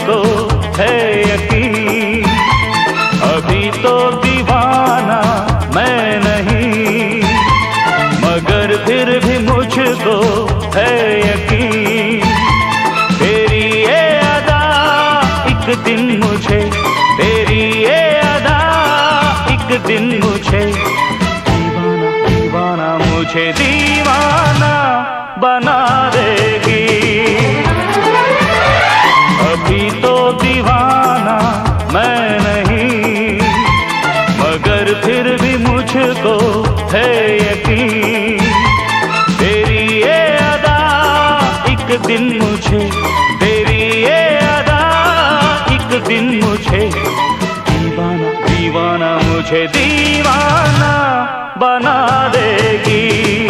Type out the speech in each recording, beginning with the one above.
मुझको है यकीन, अभी तो दीवाना मैं नहीं, मगर फिर भी मुझको है यकीन। तेरी ये अदा एक दिन मुझे, तेरी ये अदा एक दिन मुझे दीवाना दीवाना, मुझे दीवाना बना देगी। अभी तो दीवाना मैं नहीं, मगर फिर भी मुझको है यकीन। तेरी ये अदा एक दिन मुझे, तेरी ये अदा एक दिन मुझे दीवाना दीवाना, मुझे दीवाना बना देगी।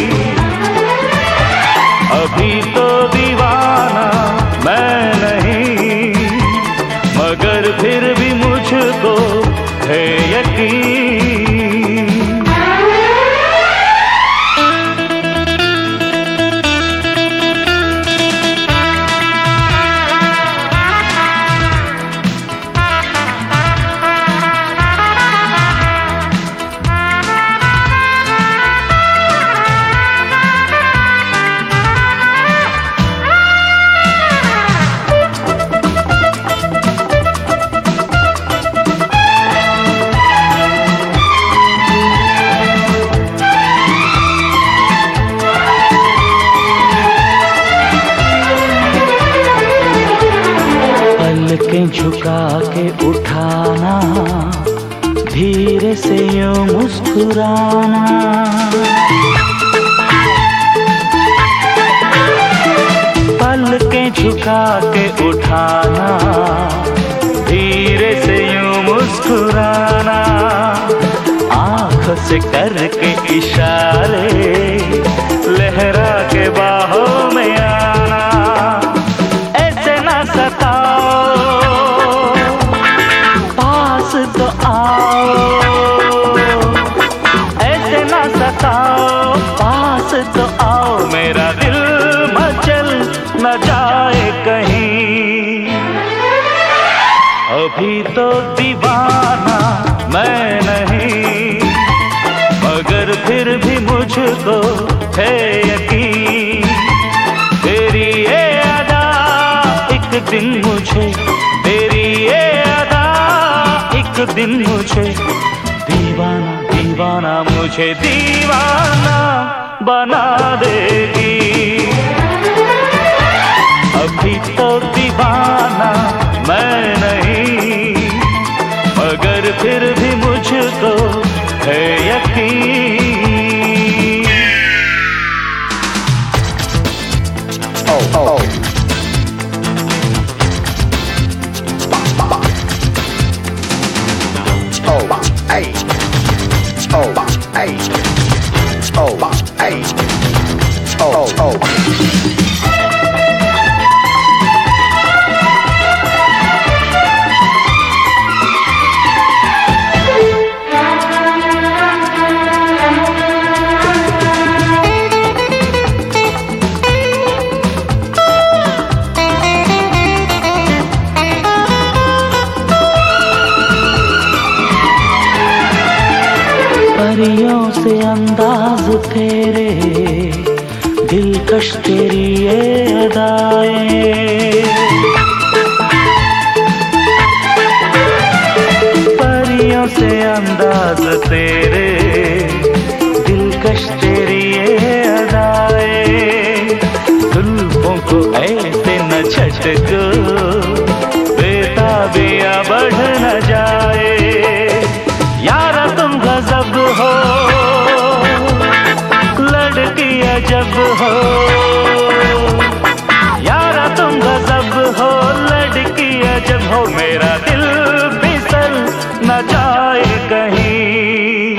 अभी तो दीवाना मैं नहीं, मगर फिर भी मुझको है यकीन। पलकें झुका के उठाना, धीरे से यूं मुस्कुराना, पलकें झुका के उठाना, धीरे से यूं मुस्कुराना, आँखों से करके इशारे लहरा के बाहों में आना। ऐसे ना सताओ, पास तो आओ, ऐसे ना सताओ, पास तो आओ, मेरा दिल मचल न जाए कहीं। अभी तो दीवाना मैं नहीं, मगर फिर भी मुझको है यकीन। तेरी ये अदा एक दिन मुझे, तेरी ये अदा एक दिन मुझे दीवाना दीवाना, मुझे दीवाना बना देगी। अभी तो दीवाना मैं नहीं, मगर फिर भी मुझको है यकीन। Oh, oh. Oh, hey. Oh, hey. Oh, hey. Oh, oh. परियों से अंदाज तेरे, दिलकश तेरी ये अदाएं, परियों से अंदाज तेरे, दिलकश तेरी ये अदाएं, जुल्फों को ऐसे न झटको, बेताबियां बढ़ न जाए। यारा तुम गजब हो, लड़की अजब हो, यारा तुम गजब हो, लड़की अजब हो, मेरा दिल फिसल न जाए कहीं।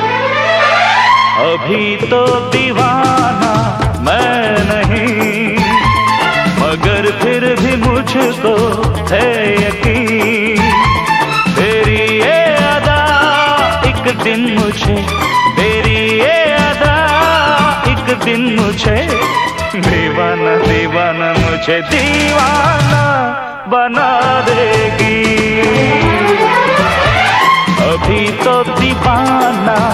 अभी तो दीवाना मैं नहीं, मगर फिर भी मुझको है यकीन। तेरी ये अदा एक दिन मुझे, तेरी ये अदा एक दिन मुझे दीवाना दीवाना, मुझे दीवाना बना देगी। अभी तो दीवाना